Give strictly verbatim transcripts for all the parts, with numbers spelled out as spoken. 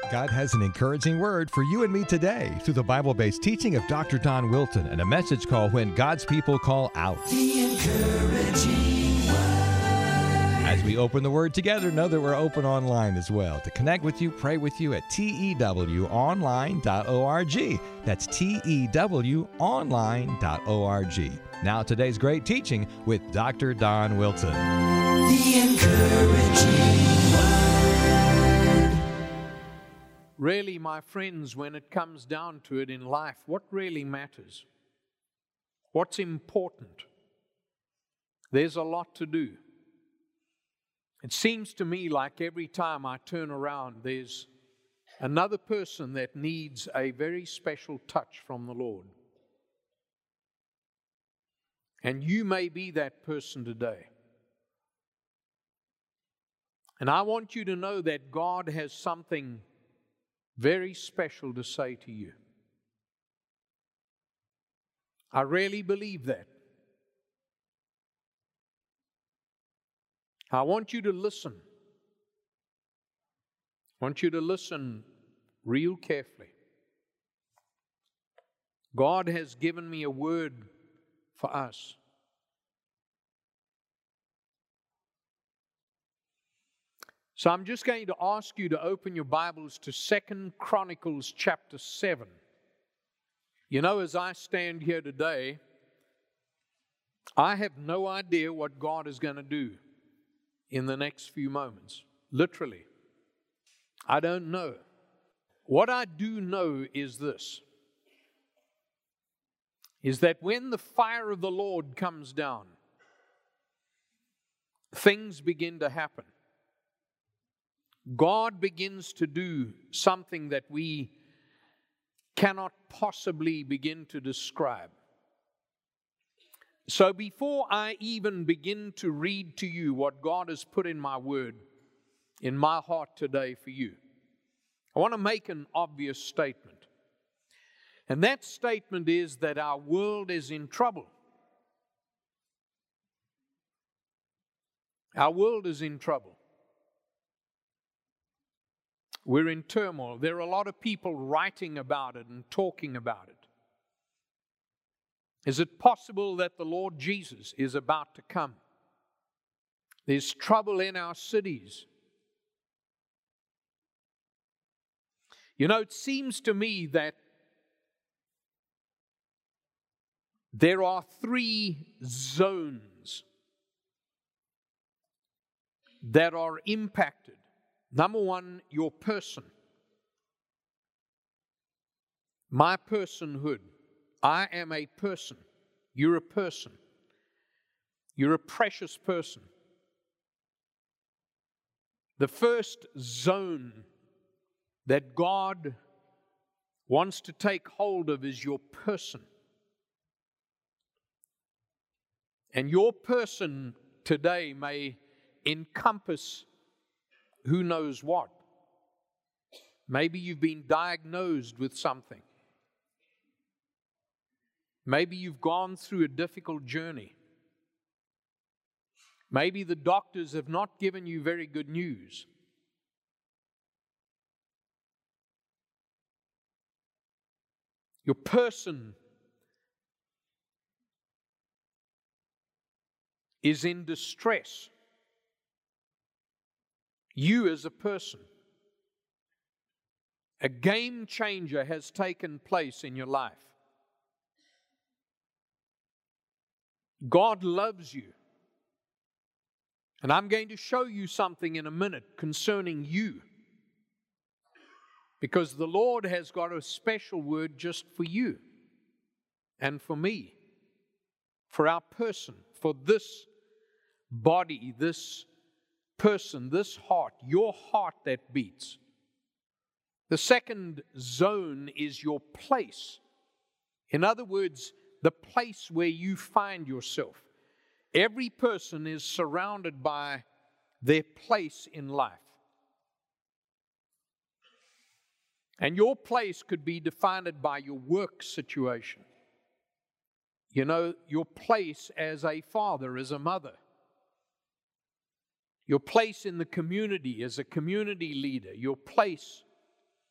God has an encouraging word for you and me today through the Bible-based teaching of Doctor Don Wilton and a message called When God's People Call Out. The encouraging word. As we open the word together, know that we're open online as well. To connect with you, pray with you at T E W online dot org. That's T E W online dot org. Now today's great teaching with Doctor Don Wilton. The encouraging word. Really, my friends, when it comes down to it in life, what really matters? What's important? There's a lot to do. It seems to me like every time I turn around, there's another person that needs a very special touch from the Lord. And you may be that person today. And I want you to know that God has something very special to say to you. I really believe that. I want you to listen. I want you to listen real carefully. God has given me a word for us. So I'm just going to ask you to open your Bibles to Second Chronicles chapter seven. You know, as I stand here today, I have no idea what God is going to do in the next few moments. Literally. I don't know. What I do know is this, is that when the fire of the Lord comes down, things begin to happen. God begins to do something that we cannot possibly begin to describe. So before I even begin to read to you what God has put in my word, in my heart today for you, I want to make an obvious statement. And that statement is that our world is in trouble. Our world is in trouble. We're in turmoil. There are a lot of people writing about it and talking about it. Is it possible that the Lord Jesus is about to come? There's trouble in our cities. You know, it seems to me that there are three zones that are impacted. Number one, your person. My personhood. I am a person. You're a person. You're a precious person. The first zone that God wants to take hold of is your person. And your person today may encompass who knows what. Maybe you've been diagnosed with something. Maybe you've gone through a difficult journey. Maybe the doctors have not given you very good news. Your person is in distress. You as a person. A game changer has taken place in your life. God loves you. And I'm going to show you something in a minute concerning you. Because the Lord has got a special word just for you and for me, for our person, for this body, this person, this heart, your heart that beats. The second zone is your place. In other words, the place where you find yourself. Every person is surrounded by their place in life. And your place could be defined by your work situation. You know, your place as a father, as a mother. Your place in the community as a community leader. Your place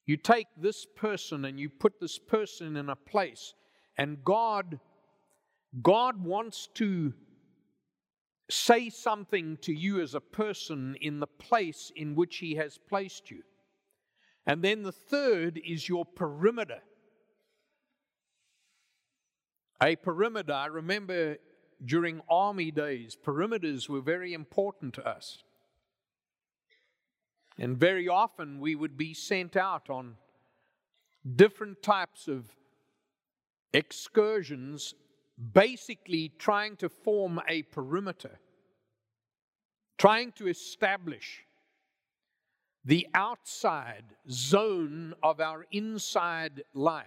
You take this person and you put this person in a place, and God, God wants to say something to you as a person in the place in which He has placed you. And then the third is your perimeter. A perimeter, I remember during army days, perimeters were very important to us. And very often we would be sent out on different types of excursions, basically trying to form a perimeter, trying to establish the outside zone of our inside life.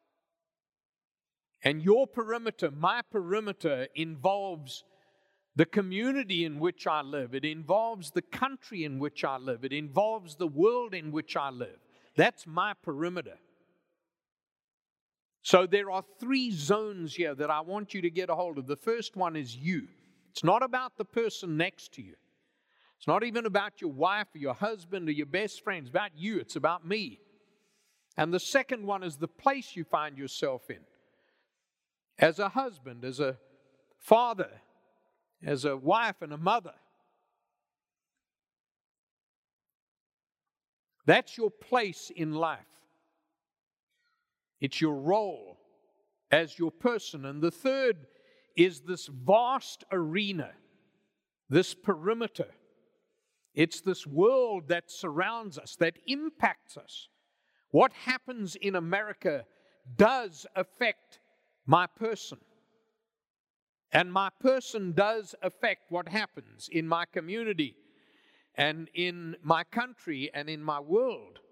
And your perimeter, my perimeter, involves the community in which I live. It involves the country in which I live. It involves the world in which I live. That's my perimeter. So there are three zones here that I want you to get a hold of. The first one is you. It's not about the person next to you. It's not even about your wife or your husband or your best friend. It's about you. It's about me. And the second one is the place you find yourself in. As a husband, as a father, as a wife and a mother. That's your place in life. It's your role as your person. And the third is this vast arena, this perimeter. It's this world that surrounds us, that impacts us. What happens in America does affect my person. And my person does affect what happens in my community and in my country and in my world.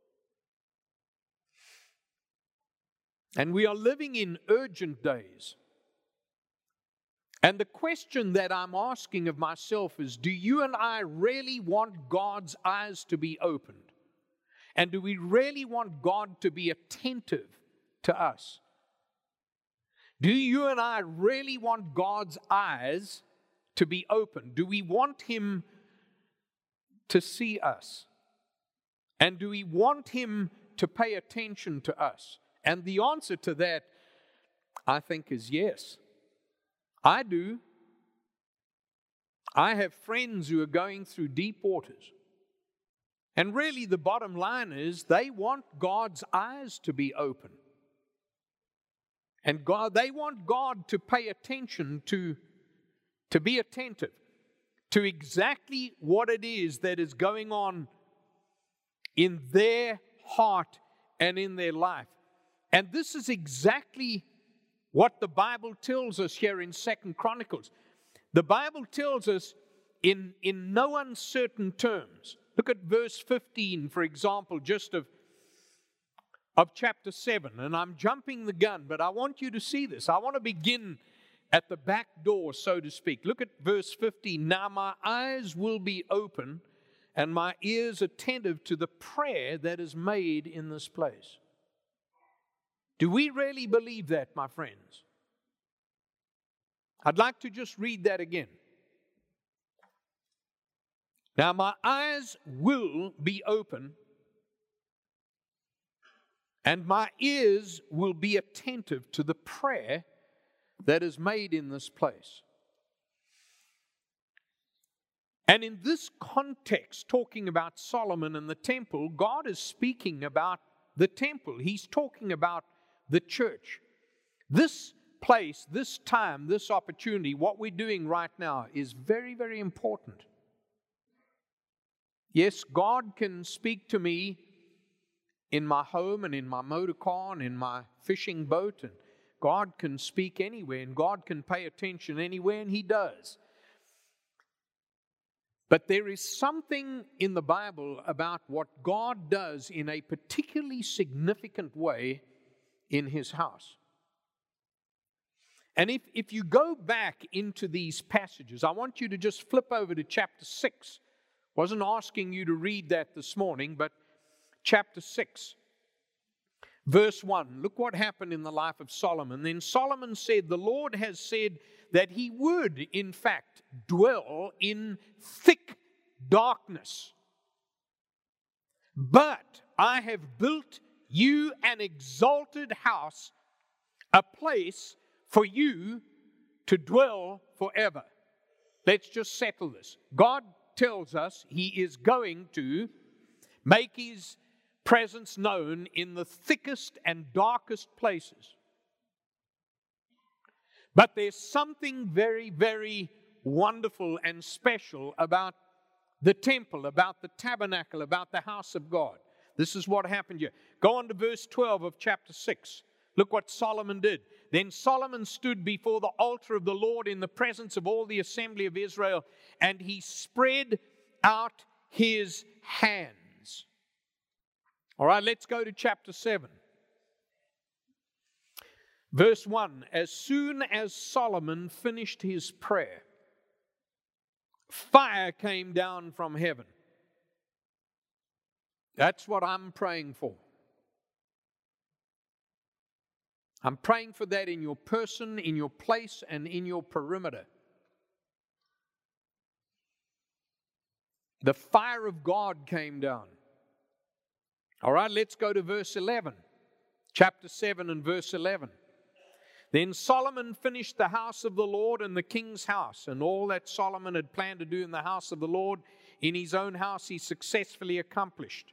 And we are living in urgent days. And the question that I'm asking of myself is, do you and I really want God's eyes to be opened? And do we really want God to be attentive to us? Do you and I really want God's eyes to be open? Do we want Him to see us? And do we want Him to pay attention to us? And the answer to that, I think, is yes. I do. I have friends who are going through deep waters. And really the bottom line is they want God's eyes to be open. And God, they want God to pay attention to, to be attentive to exactly what it is that is going on in their heart and in their life. And this is exactly what the Bible tells us here in Second Chronicles. The Bible tells us in, in no uncertain terms. Look at verse fifteen, for example, just of of chapter seven, and I'm jumping the gun, but I want you to see this. I want to begin at the back door, so to speak. Look at verse fifteen. Now my eyes will be open and my ears attentive to the prayer that is made in this place. Do we really believe that, my friends? I'd like to just read that again. Now my eyes will be open and my ears will be attentive to the prayer that is made in this place. And in this context, talking about Solomon and the temple, God is speaking about the temple. He's talking about the church. This place, this time, this opportunity, what we're doing right now is very, very important. Yes, God can speak to me in my home and in my motor car and in my fishing boat, and God can speak anywhere and God can pay attention anywhere, and He does. But there is something in the Bible about what God does in a particularly significant way in His house. And if, if you go back into these passages, I want you to just flip over to chapter six. Wasn't asking you to read that this morning, but chapter six, verse one. Look what happened in the life of Solomon. Then Solomon said, the Lord has said that He would, in fact, dwell in thick darkness. But I have built you an exalted house, a place for you to dwell forever. Let's just settle this. God tells us He is going to make His presence known in the thickest and darkest places. But there's something very, very wonderful and special about the temple, about the tabernacle, about the house of God. This is what happened here. Go on to verse twelve of chapter six. Look what Solomon did. Then Solomon stood before the altar of the Lord in the presence of all the assembly of Israel, and he spread out his hands. All right, let's go to chapter seven. Verse one, as soon as Solomon finished his prayer, fire came down from heaven. That's what I'm praying for. I'm praying for that in your person, in your place, and in your perimeter. The fire of God came down. All right, let's go to verse eleven. Chapter seven and verse eleven. Then Solomon finished the house of the Lord and the king's house, and all that Solomon had planned to do in the house of the Lord, in his own house he successfully accomplished.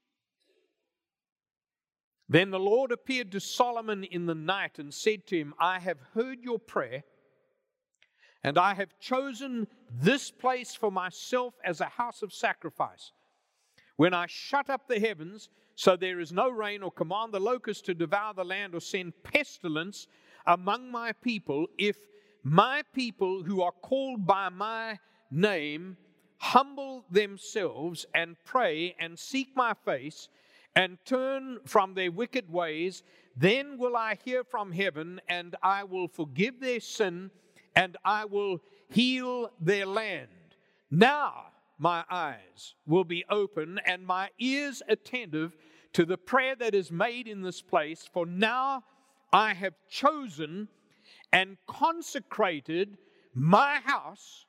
Then the Lord appeared to Solomon in the night and said to him, I have heard your prayer, and I have chosen this place for myself as a house of sacrifice. When I shut up the heavens, so there is no rain, or command the locusts to devour the land, or send pestilence among my people, if my people who are called by my name humble themselves and pray and seek my face and turn from their wicked ways, then will I hear from heaven, and I will forgive their sin, and I will heal their land. Now my eyes will be open and my ears attentive to the prayer that is made in this place, for now I have chosen and consecrated my house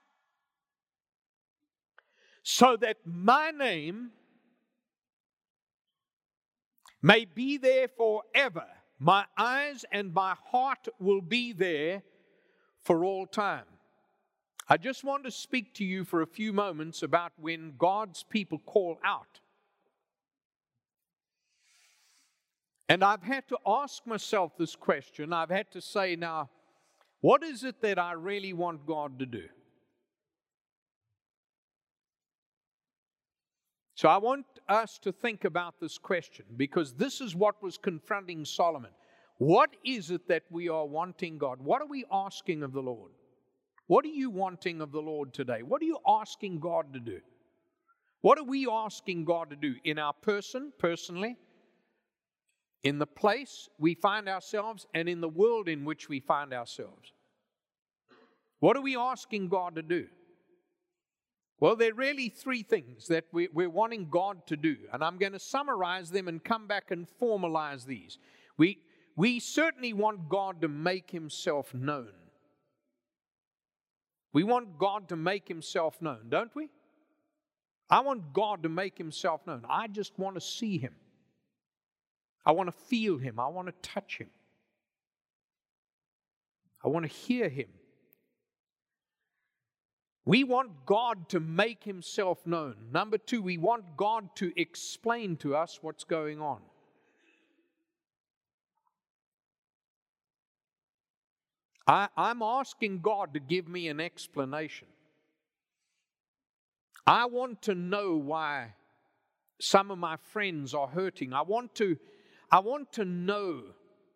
so that my name may be there forever. My eyes and my heart will be there for all time. I just want to speak to you for a few moments about when God's people call out. And I've had to ask myself this question. I've had to say, now, what is it that I really want God to do? So I want us to think about this question, because this is what was confronting Solomon. What is it that we are wanting God? What are we asking of the Lord? What are you wanting of the Lord today? What are you asking God to do? What are we asking God to do in our person, personally, in the place we find ourselves, and in the world in which we find ourselves? What are we asking God to do? Well, there are really three things that we, we're wanting God to do, and I'm going to summarize them and come back and formalize these. We, we certainly want God to make Himself known. We want God to make Himself known, don't we? I want God to make Himself known. I just want to see Him. I want to feel Him. I want to touch Him. I want to hear Him. We want God to make Himself known. Number two, we want God to explain to us what's going on. I, I'm asking God to give me an explanation. I want to know why some of my friends are hurting. I want to, I want to know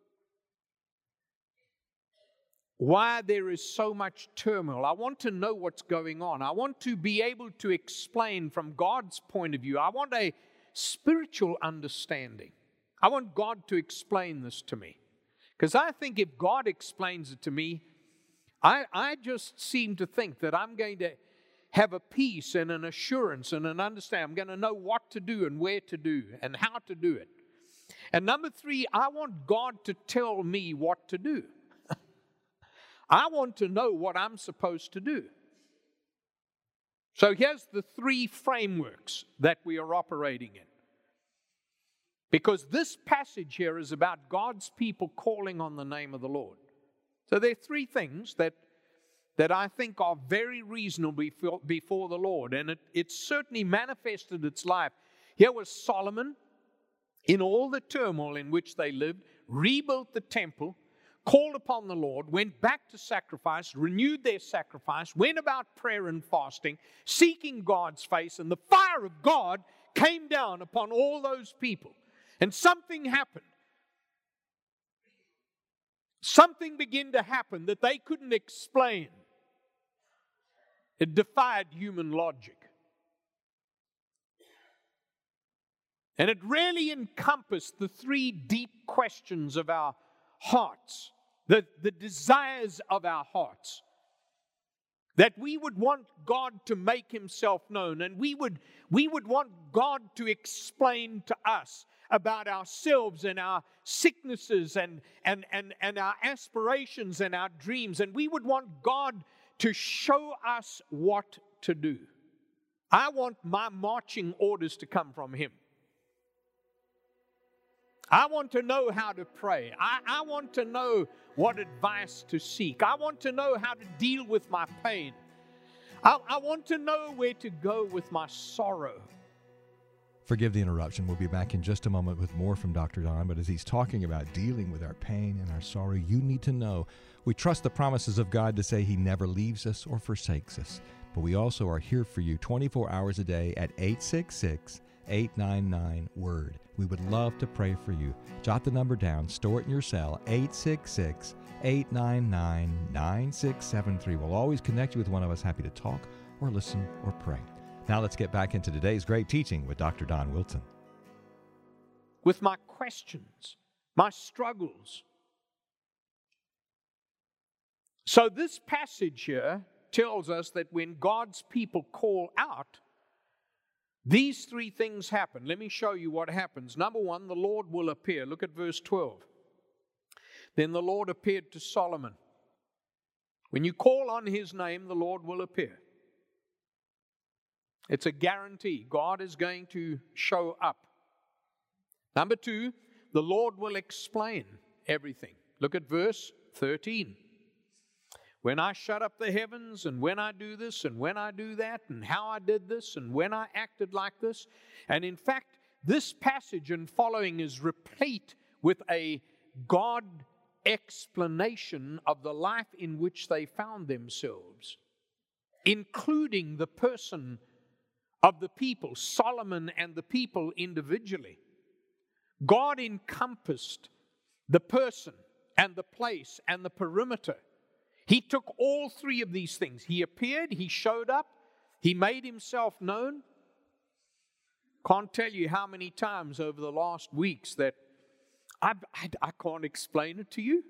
why there is so much turmoil. I want to know what's going on. I want to be able to explain from God's point of view. I want a spiritual understanding. I want God to explain this to me. Because I think if God explains it to me, I, I just seem to think that I'm going to have a peace and an assurance and an understanding. I'm going to know what to do and where to do and how to do it. And number three, I want God to tell me what to do. I want to know what I'm supposed to do. So here's the three frameworks that we are operating in. Because this passage here is about God's people calling on the name of the Lord. So there are three things that, that I think are very reasonable before, before the Lord. And it, it certainly manifested its life. Here was Solomon, in all the turmoil in which they lived, rebuilt the temple, called upon the Lord, went back to sacrifice, renewed their sacrifice, went about prayer and fasting, seeking God's face, and the fire of God came down upon all those people. And something happened. Something began to happen that they couldn't explain. It defied human logic. And it really encompassed the three deep questions of our hearts, the, the desires of our hearts. That we would want God to make Himself known, and we would, we would want God to explain to us about ourselves and our sicknesses and, and, and, and our aspirations and our dreams. And we would want God to show us what to do. I want my marching orders to come from Him. I want to know how to pray. I, I want to know what advice to seek. I want to know how to deal with my pain. I, I want to know where to go with my sorrow. Forgive the interruption. We'll be back in just a moment with more from Doctor Don. But as he's talking about dealing with our pain and our sorrow, you need to know we trust the promises of God to say He never leaves us or forsakes us. But we also are here for you twenty-four hours a day at eight six six, eight nine nine, WORD. We would love to pray for you. Jot the number down. Store it in your cell. eight six six, eight nine nine, nine six seven three. We'll always connect you with one of us, happy to talk or listen or pray. Now let's get back into today's great teaching with Doctor Don Wilson. With my questions, my struggles. So this passage here tells us that when God's people call out, these three things happen. Let me show you what happens. Number one, the Lord will appear. Look at verse twelve. Then the Lord appeared to Solomon. When you call on His name, the Lord will appear. It's a guarantee. God is going to show up. Number two, the Lord will explain everything. Look at verse thirteen. When I shut up the heavens, and when I do this, and when I do that, and how I did this, and when I acted like this. And in fact, this passage and following is replete with a God explanation of the life in which they found themselves, including the person of the people, Solomon and the people individually. God encompassed the person and the place and the perimeter. He took all three of these things. He appeared, He showed up, He made Himself known. Can't tell you how many times over the last weeks that I, I, I can't explain it to you.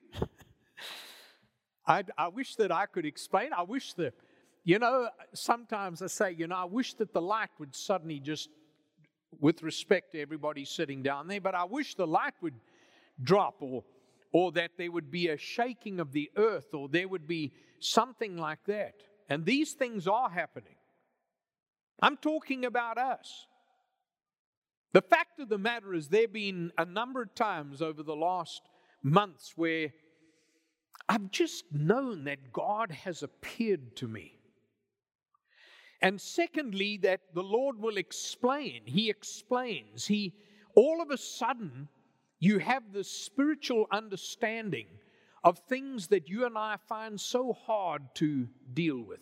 I, I wish that I could explain. I wish that, you know, sometimes I say, you know, I wish that the light would suddenly just, with respect to everybody sitting down there, but I wish the light would drop, or or that there would be a shaking of the earth, or there would be something like that. And these things are happening. I'm talking about us. The fact of the matter is, there have been a number of times over the last months where I've just known that God has appeared to me. And secondly, that the Lord will explain. He explains. He, all of a sudden, you have this spiritual understanding of things that you and I find so hard to deal with.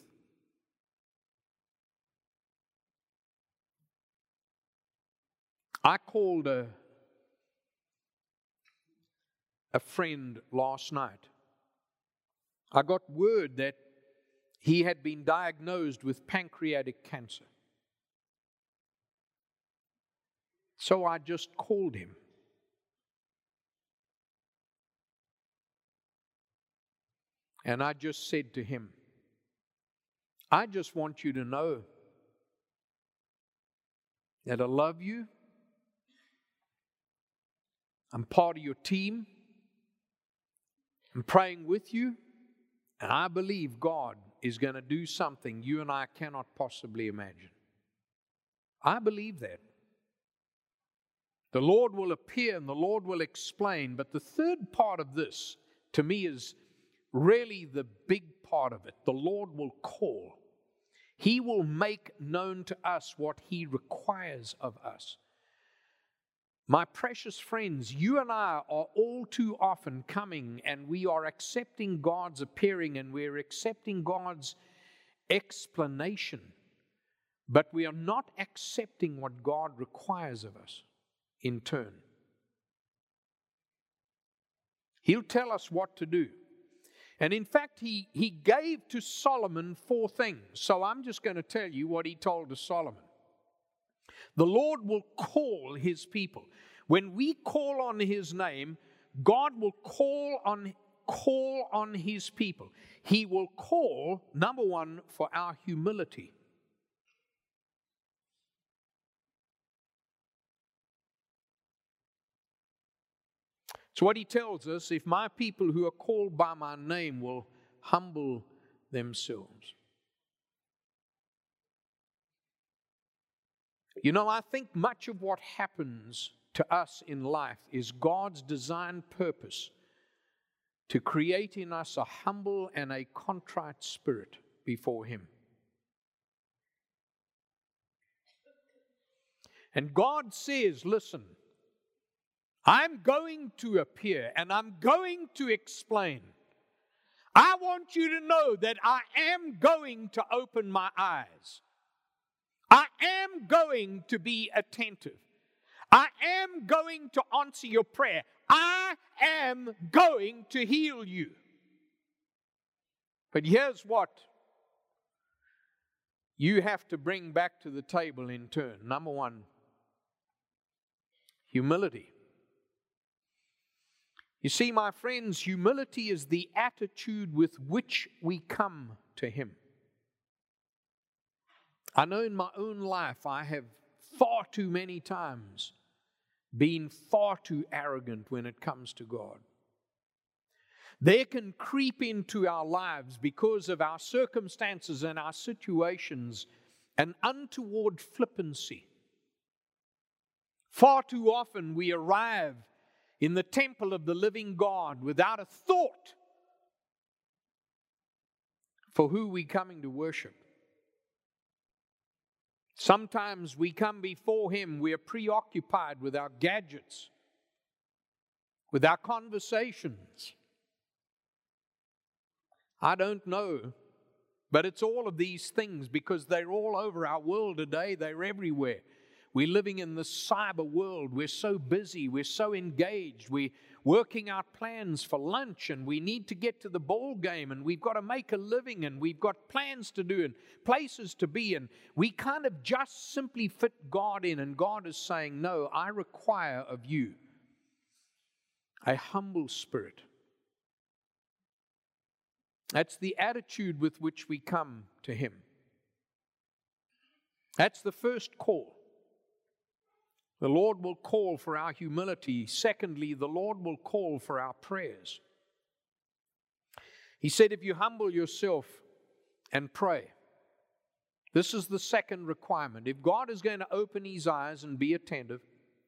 I called a, a friend last night. I got word that he had been diagnosed with pancreatic cancer. So I just called him. And I just said to him, I just want you to know that I love you. I'm part of your team. I'm praying with you. And I believe God is going to do something you and I cannot possibly imagine. I believe that. The Lord will appear and the Lord will explain. But the third part of this, to me, is really the big part of it. The Lord will call. He will make known to us what He requires of us. My precious friends, you and I are all too often coming and we are accepting God's appearing and we're accepting God's explanation, but we are not accepting what God requires of us in turn. He'll tell us what to do. And in fact, he, he gave to Solomon four things. So I'm just going to tell you what he told to Solomon. The Lord will call His people. When we call on His name, God will call on, call on His people. He will call, number one, for our humility. So what He tells us, if my people who are called by my name will humble themselves. You know, I think much of what happens to us in life is God's designed purpose to create in us a humble and a contrite spirit before Him. And God says, listen, I'm going to appear and I'm going to explain. I want you to know that I am going to open my eyes. I am going to be attentive. I am going to answer your prayer. I am going to heal you. But here's what you have to bring back to the table in turn. Number one, humility. You see, my friends, humility is the attitude with which we come to Him. I know in my own life I have far too many times been far too arrogant when it comes to God. There can creep into our lives because of our circumstances and our situations an untoward flippancy. Far too often we arrive in the temple of the living God without a thought for who we're coming to worship. Sometimes we come before Him, we are preoccupied with our gadgets, with our conversations. I don't know, but it's all of these things because they're all over our world today. They're everywhere. We're living in the cyber world. We're so busy. We're so engaged. We're working out plans for lunch and we need to get to the ball game and we've got to make a living and we've got plans to do and places to be, and we kind of just simply fit God in, and God is saying, no, I require of you a humble spirit. That's the attitude with which we come to Him. That's the first call. The Lord will call for our humility. Secondly, the Lord will call for our prayers. He said, if you humble yourself and pray, this is the second requirement. If God is going to open His eyes and be attentive,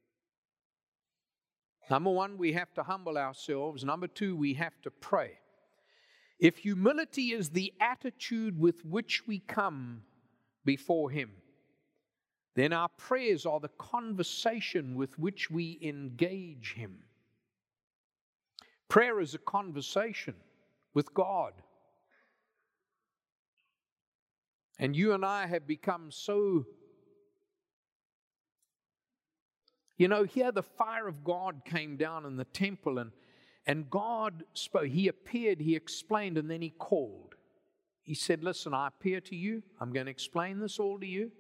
number one, we have to humble ourselves. Number two, we have to pray. If humility is the attitude with which we come before Him, then our prayers are the conversation with which we engage Him. Prayer is a conversation with God. And you and I have become so, you know, here the fire of God came down in the temple, and, and God spoke. He appeared, He explained, and then He called. He said, listen, I appear to you. I'm going to explain this all to you.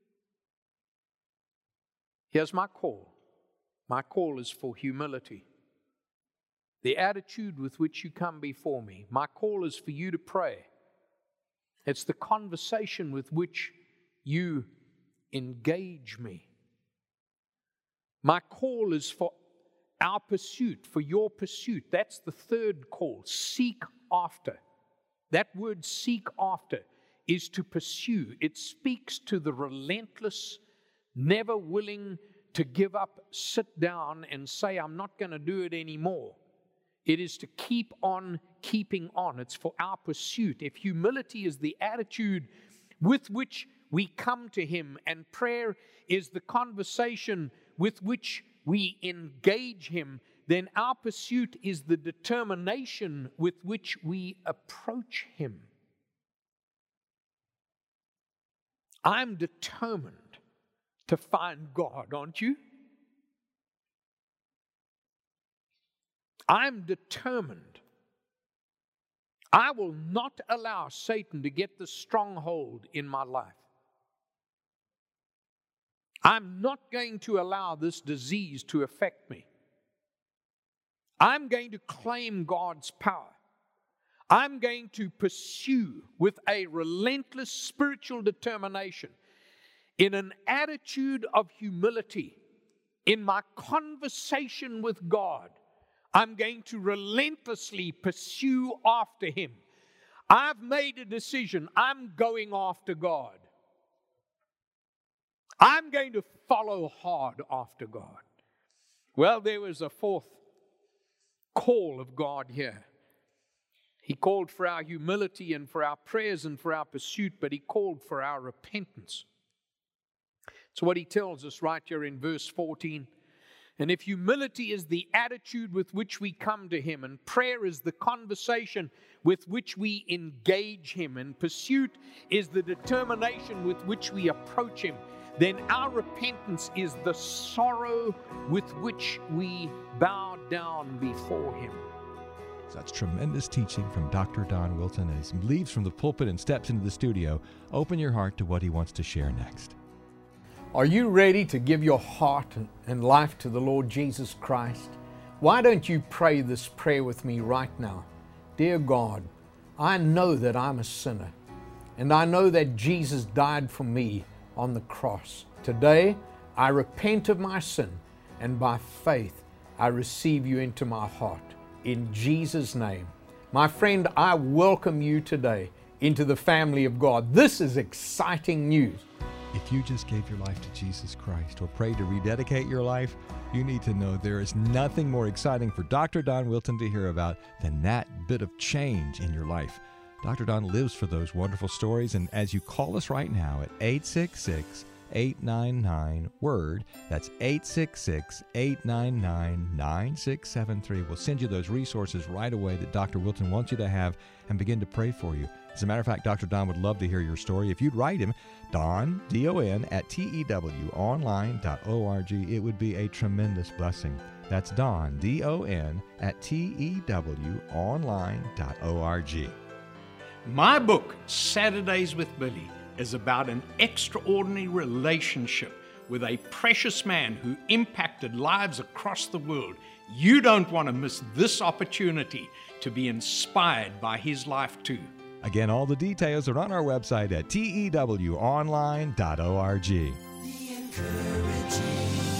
Here's my call. My call is for humility. The attitude with which you come before me. My call is for you to pray. It's the conversation with which you engage me. My call is for our pursuit, for your pursuit. That's the third call. Seek after. That word seek after is to pursue. It speaks to the relentless, never willing to give up, sit down, and say, I'm not going to do it anymore. It is to keep on keeping on. It's for our pursuit. If humility is the attitude with which we come to Him, and prayer is the conversation with which we engage Him, then our pursuit is the determination with which we approach Him. I'm determined to find God, aren't you? I'm determined. I will not allow Satan to get the stronghold in my life. I'm not going to allow this disease to affect me. I'm going to claim God's power. I'm going to pursue with a relentless spiritual determination, in an attitude of humility, in my conversation with God. I'm going to relentlessly pursue after Him. I've made a decision. I'm going after God. I'm going to follow hard after God. Well, there was a fourth call of God here. He called for our humility and for our prayers and for our pursuit, but He called for our repentance. It's what He tells us right here in verse fourteen. And if humility is the attitude with which we come to Him, and prayer is the conversation with which we engage Him, and pursuit is the determination with which we approach Him, then our repentance is the sorrow with which we bow down before Him. Such tremendous teaching from Doctor Don Wilton as he leaves from the pulpit and steps into the studio. Open your heart to what he wants to share next. Are you ready to give your heart and life to the Lord Jesus Christ? Why don't you pray this prayer with me right now? Dear God, I know that I'm a sinner, and I know that Jesus died for me on the cross. Today, I repent of my sin, and by faith, I receive you into my heart. In Jesus' name. My friend, I welcome you today into the family of God. This is exciting news. If you just gave your life to Jesus Christ or prayed to rededicate your life, you need to know there is nothing more exciting for Doctor Don Wilton to hear about than that bit of change in your life. Doctor Don lives for those wonderful stories, and as you call us right now at eight six six, eight nine nine, WORD, that's eight six six, eight nine nine, nine six seven three, we'll send you those resources right away that Doctor Wilton wants you to have and begin to pray for you. As a matter of fact, Doctor Don would love to hear your story. If you'd write him, Don, D O N, at T E W online dot org, it would be a tremendous blessing. That's Don, D O N, at T E W online dot org. My book, Saturdays with Billy, is about an extraordinary relationship with a precious man who impacted lives across the world. You don't want to miss this opportunity to be inspired by his life too. Again, all the details are on our website at T E W online dot org. The Encouraging